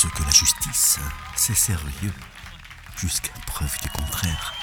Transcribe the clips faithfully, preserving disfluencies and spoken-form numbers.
Parce que la justice, c'est sérieux, jusqu'à preuve du contraire.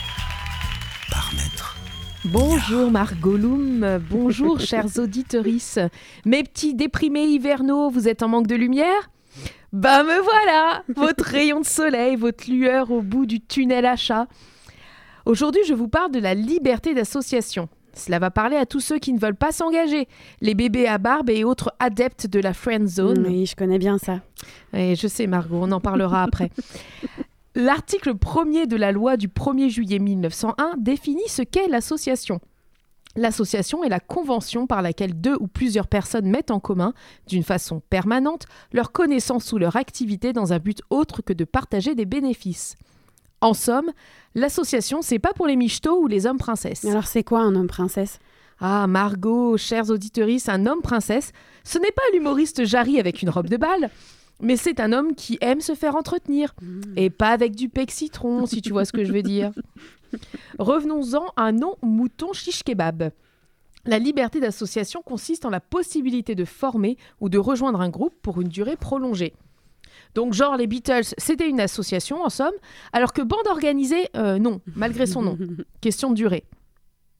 Par maître. Bonjour Margot Loum, bonjour chers auditorices. Mes petits déprimés hivernaux, vous êtes en manque de lumière ? Bah me voilà, votre rayon de soleil, votre lueur au bout du tunnel à chat. Aujourd'hui, je vous parle de la liberté d'association. Cela va parler à tous ceux qui ne veulent pas s'engager, les bébés à barbe et autres adeptes de la friend zone. Oui, je connais bien ça. Et je sais Margot, on en parlera après. L'article premier de la loi du premier juillet mille neuf cent un définit ce qu'est l'association. L'association est la convention par laquelle deux ou plusieurs personnes mettent en commun, d'une façon permanente, leurs connaissances ou leur activité dans un but autre que de partager des bénéfices. En somme, l'association, c'est pas pour les michetots ou les hommes princesses. Alors c'est quoi un homme princesse ? Ah, Margot, chers auditorices, un homme princesse, ce n'est pas l'humoriste Jarry avec une robe de bal, mais c'est un homme qui aime se faire entretenir. Mmh. Et pas avec du pec citron, si tu vois ce que je veux dire. Revenons-en à un non-mouton shish kebab. La liberté d'association consiste en la possibilité de former ou de rejoindre un groupe pour une durée prolongée. Donc genre les Beatles, c'était une association en somme, alors que bande organisée, euh, non, malgré son nom. Question de durée. Quoi ?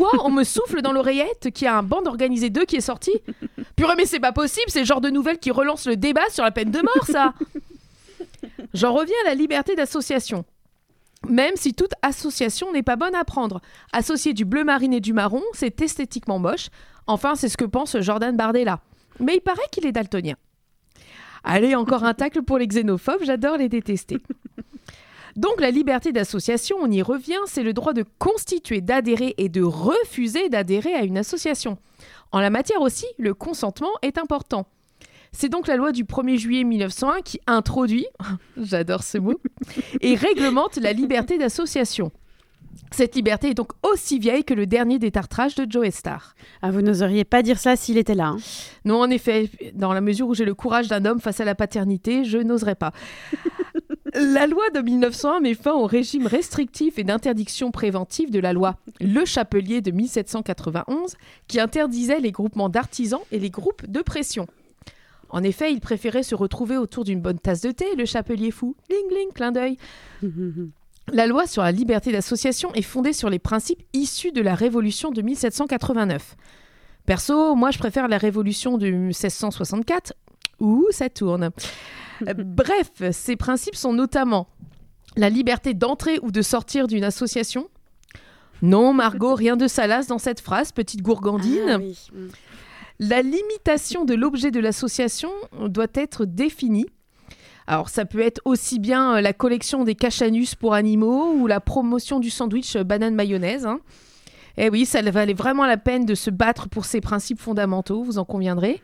On me souffle dans l'oreillette qu'il y a un bande organisée deux qui est sorti ? Purée mais c'est pas possible, c'est le genre de nouvelles qui relance le débat sur la peine de mort ça. J'en reviens à la liberté d'association. Même si toute association n'est pas bonne à prendre. Associer du bleu marine et du marron, c'est esthétiquement moche. Enfin, c'est ce que pense Jordan Bardella. Mais il paraît qu'il est daltonien. Allez, encore un tacle pour les xénophobes, j'adore les détester. Donc la liberté d'association, on y revient, c'est le droit de constituer, d'adhérer et de refuser d'adhérer à une association. En la matière aussi, le consentement est important. C'est donc la loi du premier juillet mille neuf cent un qui introduit, j'adore ce mot, et réglemente la liberté d'association. Cette liberté est donc aussi vieille que le dernier détartrage de Joe Star. Ah, vous n'oseriez pas dire ça s'il était là. Hein. Non, en effet, dans la mesure où j'ai le courage d'un homme face à la paternité, je n'oserais pas. La loi de mille neuf cent un met fin au régime restrictif et d'interdiction préventive de la loi Le Chapelier de mille sept cent quatre-vingt-onze, qui interdisait les groupements d'artisans et les groupes de pression. En effet, il préférait se retrouver autour d'une bonne tasse de thé, le chapelier fou. Ling, ling, clin d'œil. La loi sur la liberté d'association est fondée sur les principes issus de la Révolution de mille sept cent quatre-vingt-neuf. Perso, moi je préfère la Révolution de seize cent soixante-quatre. Ouh, ça tourne. Bref, ces principes sont notamment la liberté d'entrer ou de sortir d'une association. Non, Margot, rien de salace dans cette phrase, petite gourgandine. Ah, oui. La limitation de l'objet de l'association doit être définie. Alors, ça peut être aussi bien la collection des cache-anus pour animaux ou la promotion du sandwich banane-mayonnaise. Hein. Eh oui, ça valait vraiment la peine de se battre pour ces principes fondamentaux, vous en conviendrez.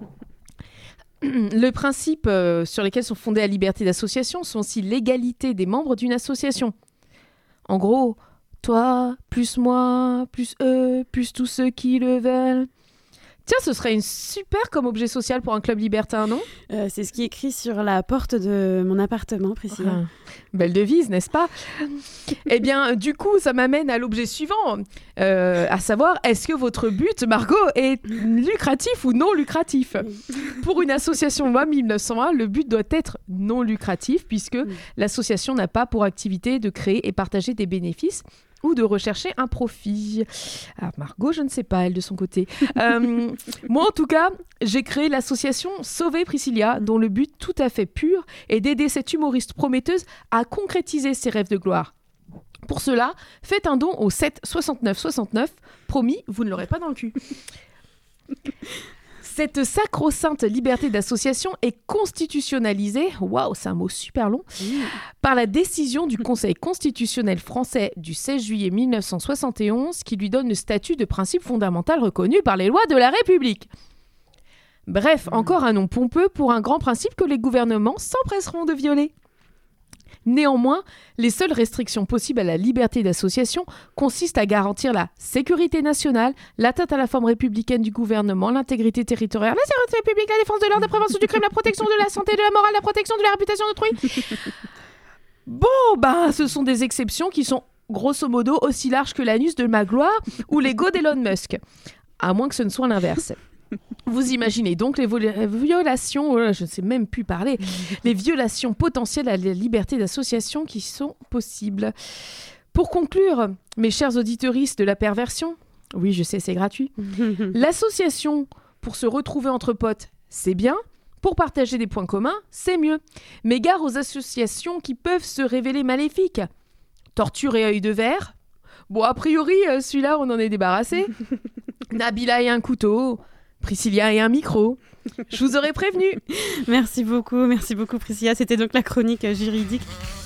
Le principe euh, sur lesquels sont fondées la liberté d'association sont aussi l'égalité des membres d'une association. En gros, toi, plus moi, plus eux, plus tous ceux qui le veulent. Tiens, ce serait une super comme objet social pour un club libertin, non ? euh, C'est ce qui est écrit sur la porte de mon appartement, Priscilla. Ah, belle devise, n'est-ce pas ? Eh bien, du coup, ça m'amène à l'objet suivant, euh, à savoir, est-ce que votre but, Margot, est lucratif ou non lucratif ? Pour une association loi mille neuf cent un, le but doit être non lucratif, puisque oui. l'association n'a pas pour activité de créer et partager des bénéfices, ou de rechercher un profit. Alors Margot, je ne sais pas, elle de son côté. Euh, moi, en tout cas, j'ai créé l'association Sauver Priscilla, dont le but tout à fait pur est d'aider cette humoriste prometteuse à concrétiser ses rêves de gloire. Pour cela, faites un don au sept soixante-neuf soixante-neuf. Promis, vous ne l'aurez pas dans le cul. Cette sacro-sainte liberté d'association est constitutionnalisée, waouh, c'est un mot super long, mmh. par la décision du Conseil constitutionnel français du seize juillet mille neuf cent soixante et onze qui lui donne le statut de principe fondamental reconnu par les lois de la République. Bref, mmh. encore un nom pompeux pour un grand principe que les gouvernements s'empresseront de violer. Néanmoins, les seules restrictions possibles à la liberté d'association consistent à garantir la sécurité nationale, l'atteinte à la forme républicaine du gouvernement, l'intégrité territoriale, la sécurité publique, la défense de l'ordre, la prévention du crime, la protection de la santé, de la morale, la protection de la réputation d'autrui. Bon, ben, ce sont des exceptions qui sont grosso modo aussi larges que l'anus de Magloire ou l'ego d'Elon Musk, à moins que ce ne soit l'inverse. Vous imaginez donc les vol- violations, oh là, je ne sais même plus parler, les violations potentielles à la liberté d'association qui sont possibles. Pour conclure, mes chers auditeuristes de la perversion, oui, je sais, c'est gratuit, l'association pour se retrouver entre potes, c'est bien. Pour partager des points communs, c'est mieux. Mais gare aux associations qui peuvent se révéler maléfiques. Torture et œil de verre. Bon, a priori, euh, celui-là, on en est débarrassé. Nabila et un couteau. Priscilla et un micro. Je vous aurais prévenu. Merci beaucoup, merci beaucoup Priscilla. C'était donc la chronique juridique.